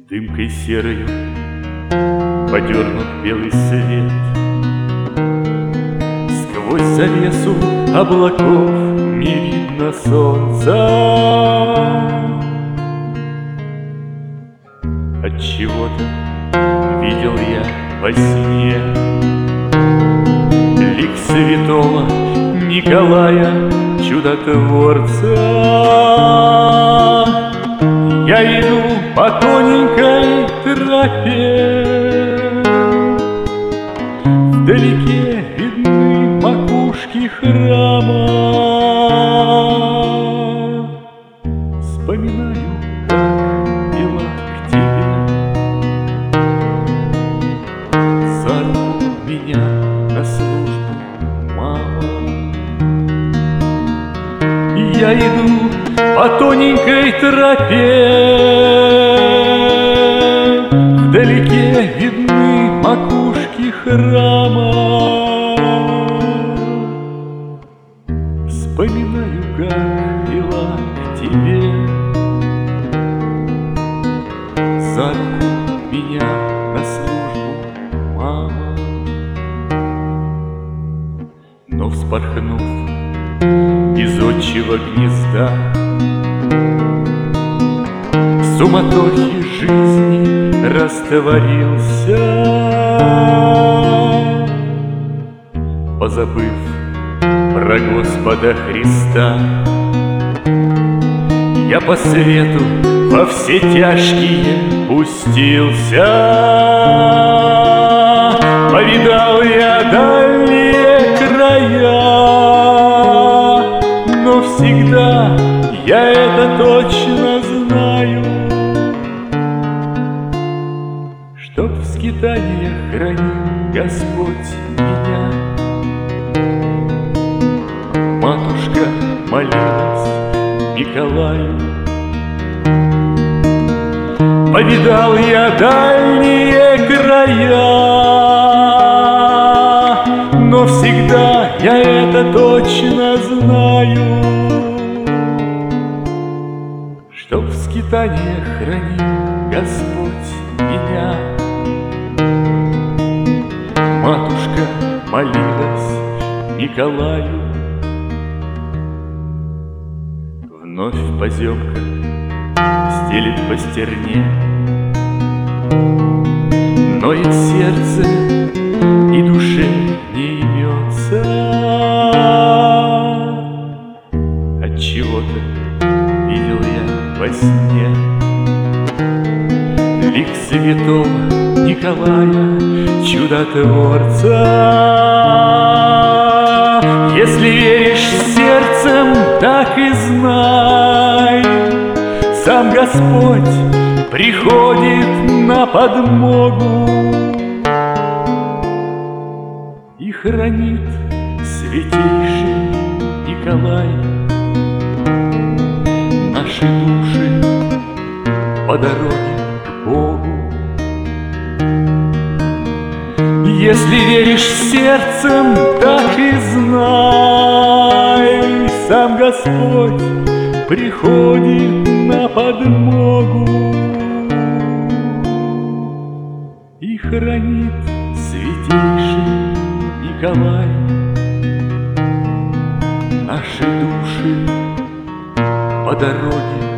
Дымкой серою подернут белый свет. Сквозь завесу облаков не видно солнца. Отчего-то видел я во сне лик святого Николая Чудотворца. Я иду по тоненькой тропе, вдалеке видны макушки храма. Вспоминаю, как дела к тебе, за руку меня на службу, мама. Я иду по тоненькой тропе, вдалеке видны макушки храма. Вспоминаю, как вела к тебе, за руку меня на службу, мама. Но вспорхнув из отчего гнезда, в суматохе жизни растворился, позабыв про Господа Христа. Я по свету во все тяжкие пустился. Повидал я дальние края, но всегда я это точно знаю, чтоб в скитаниях хранил Господь меня. Матушка молилась Николаю. Повидал я дальние края, но всегда я это точно знаю, чтоб в скитаниях хранил Господь меня. Матушка молилась Николаю. Вновь поземка стелит по стерне, ноет сердце и душе не имется. Отчего-то видел я во сне лик святого Николая Чудотворца. Если веришь сердцем, так и знай, сам Господь приходит на подмогу и хранит святейший Николай наши души по дороге к Богу. Если веришь сердцем, так и знай, сам Господь приходит на подмогу и хранит святейший Николай наши души по дороге